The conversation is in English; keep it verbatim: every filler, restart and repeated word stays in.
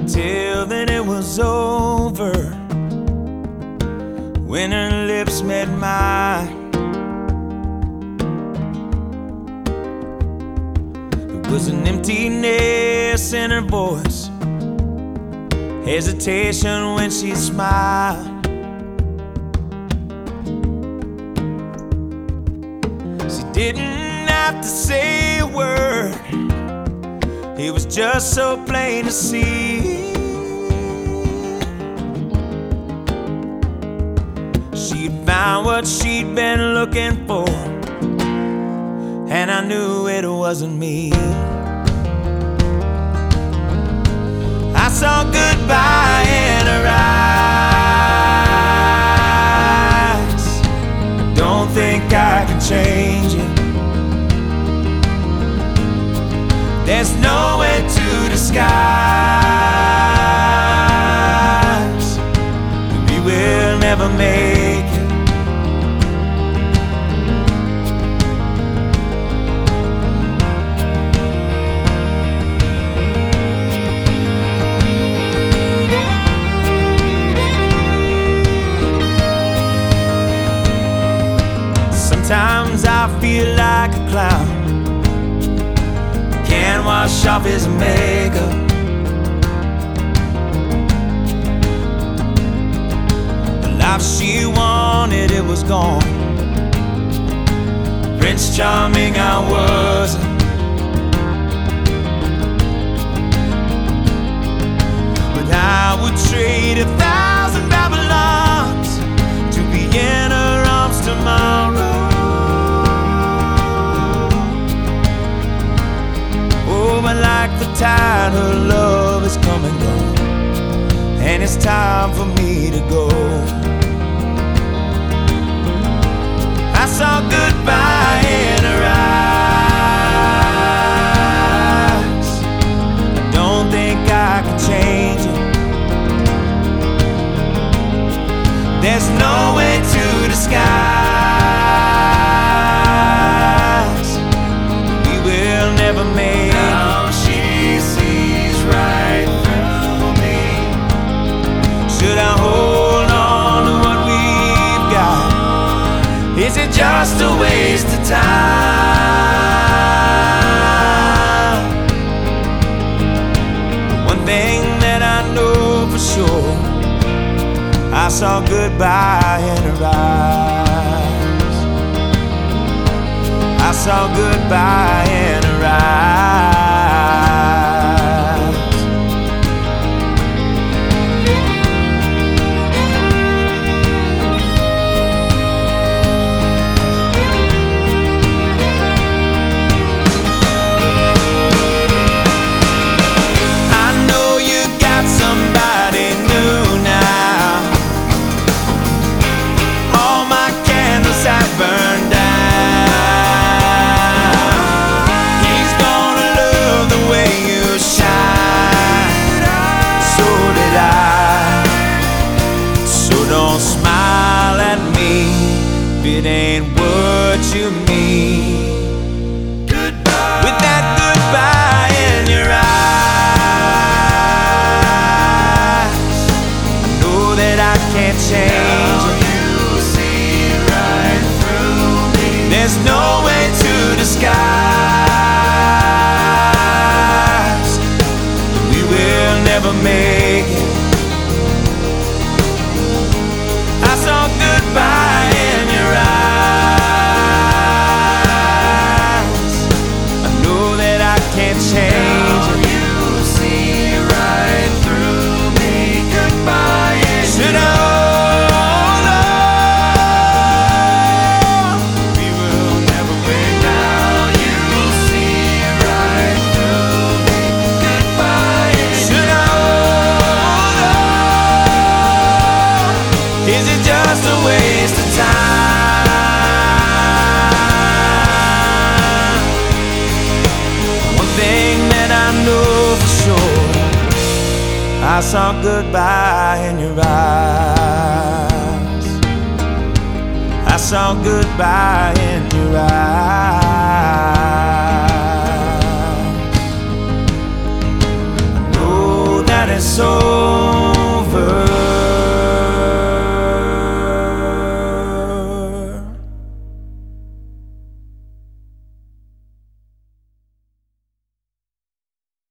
Till then it was over when her lips met mine. There was an emptiness in her voice, hesitation when she smiled. She didn't have to say a word, it was just so plain to see. She'd found what she'd been looking for, and I knew it wasn't me. I saw goodbye in her eyes. Don't think I can change it. There's no way to disguise. We will never make it. Sometimes I feel like a clown, can't wash off his makeup. The life she wanted, it was gone. Prince Charming I wasn't. But I would trade a thousand Babylons to be in her arms tomorrow. But like the tide, her love is come and gone, and it's time for me to go. I saw goodbye in her eyes. I don't think I can change it. There's no way to disguise. We will never make it. Is it just a waste of time? One thing that I know for sure, I saw goodbye in her eyes. I saw goodbye in her eyes. Burned down. He's gonna love the way you shine. So did I. So don't smile at me if it ain't what you mean. Goodbye. With that goodbye in your eyes, I know that I can't change it. There's no way to disguise. We will never make it. I saw goodbye in your eyes. I know that I can't change it. You see right through me. Goodbye in your eyes. Is it just a waste of time? One thing that I know for sure, I saw goodbye in your eyes. I saw goodbye in your eyes. I know that S O